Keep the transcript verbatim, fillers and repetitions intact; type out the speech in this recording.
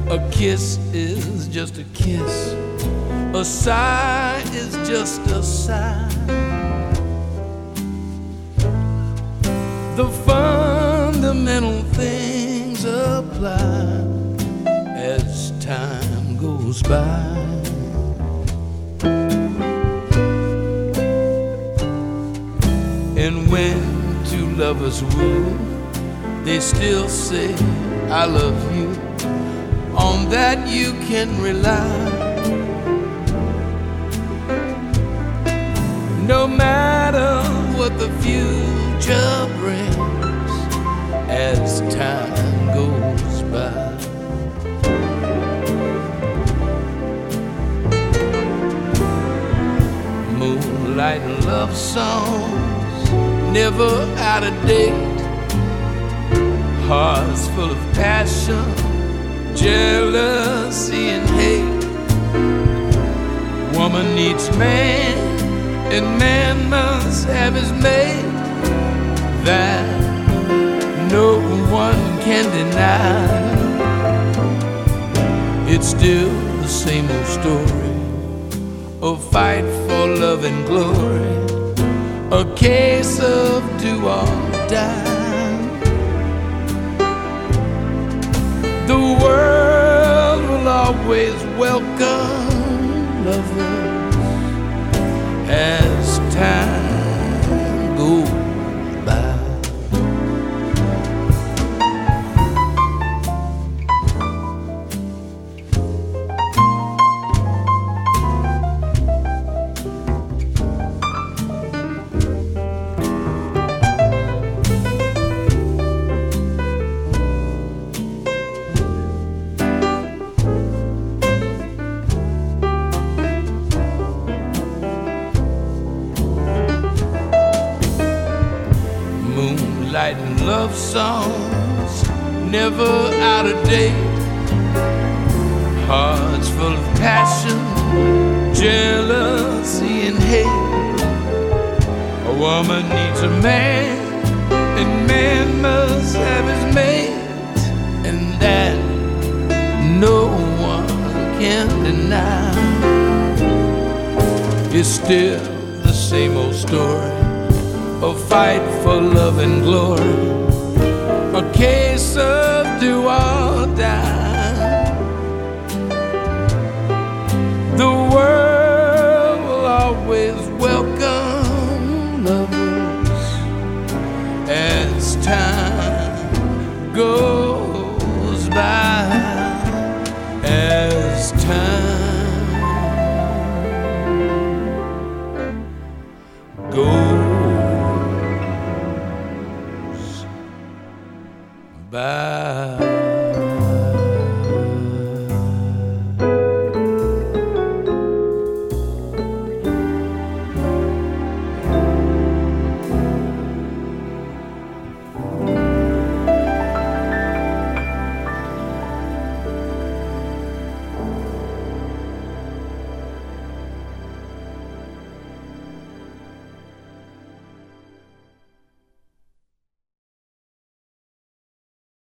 A kiss is just a kiss. A sigh is just a sigh. The fundamental things apply as time goes by. And when two lovers woo, they still say, I love you. On that you can rely. No matter what the future brings as time goes by. Moonlight and love songs, never out of date. Hearts full of passion, jealousy and hate. Woman needs man, and man must have his mate. That no one can deny. It's still the same old story, a fight for love and glory, a case of do or die. The world will always welcome lovers as time goes by. Moonlight and love songs, never out of date. Hearts full of passion, jealousy and hate. A woman needs a man, and man must have his mate. And that no one can deny. It's still the same old story, a fight for love and glory, a case of do or die. The world will always welcome lovers as time goes by, as time goes by.